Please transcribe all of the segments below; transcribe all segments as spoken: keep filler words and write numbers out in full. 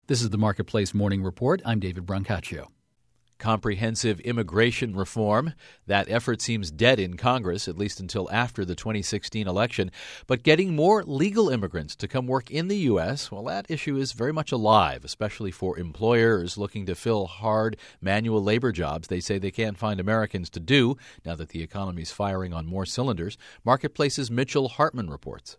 This is the Marketplace Morning Report. I'm David Brancaccio. Comprehensive immigration reform. That effort seems dead in Congress, at least until after the twenty sixteen election. But getting more legal immigrants to come work in the U S, well, that issue is very much alive, especially for employers looking to fill hard manual labor jobs they say they can't find Americans to do now that the economy's firing on more cylinders. Marketplace's Mitchell Hartman reports.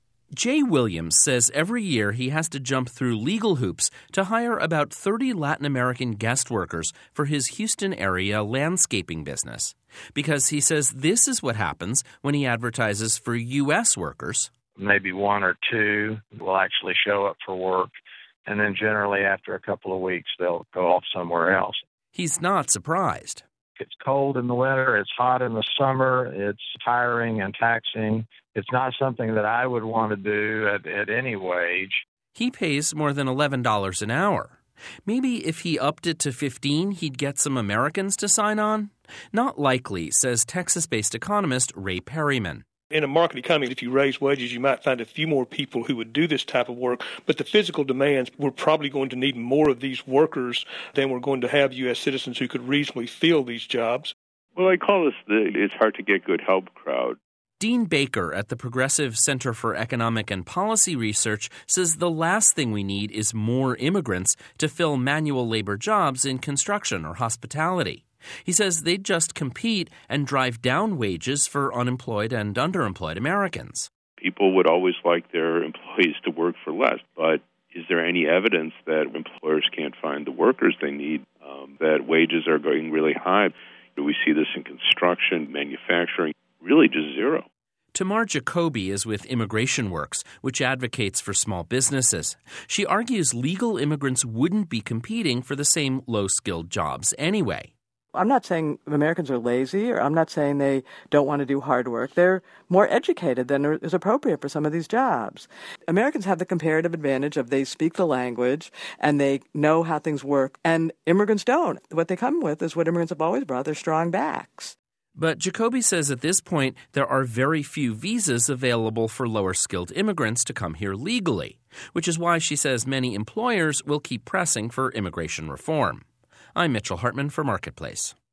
Jay Williams says every year he has to jump through legal hoops to hire about thirty Latin American guest workers for his Houston area landscaping business. Because he says this is what happens when he advertises for U S workers. Maybe one or two will actually show up for work, and then generally after a couple of weeks they'll go off somewhere else. He's not surprised. It's cold in the winter, it's hot in the summer, it's tiring and taxing. It's not something that I would want to do at, at any wage. He pays more than eleven dollars an hour. Maybe if he upped it to fifteen dollars, he'd get some Americans to sign on? Not likely, says Texas-based economist Ray Perryman. In a market economy, if you raise wages, you might find a few more people who would do this type of work. But the physical demands, we're probably going to need more of these workers than we're going to have U S citizens who could reasonably fill these jobs. Well, I call this the it's hard to get good help crowd. Dean Baker at the Progressive Center for Economic and Policy Research says the last thing we need is more immigrants to fill manual labor jobs in construction or hospitality. He says they'd just compete and drive down wages for unemployed and underemployed Americans. People would always like their employees to work for less, but is there any evidence that employers can't find the workers they need, um, that wages are going really high? Do we see this in construction, manufacturing? Really just zero. Tamar Jacoby is with Immigration Works, which advocates for small businesses. She argues legal immigrants wouldn't be competing for the same low-skilled jobs anyway. I'm not saying Americans are lazy, or I'm not saying they don't want to do hard work. They're more educated than is appropriate for some of these jobs. Americans have the comparative advantage of they speak the language and they know how things work, and immigrants don't. What they come with is what immigrants have always brought, their strong backs. But Jacoby says at this point there are very few visas available for lower-skilled immigrants to come here legally, which is why she says many employers will keep pressing for immigration reform. I'm Mitchell Hartman for Marketplace.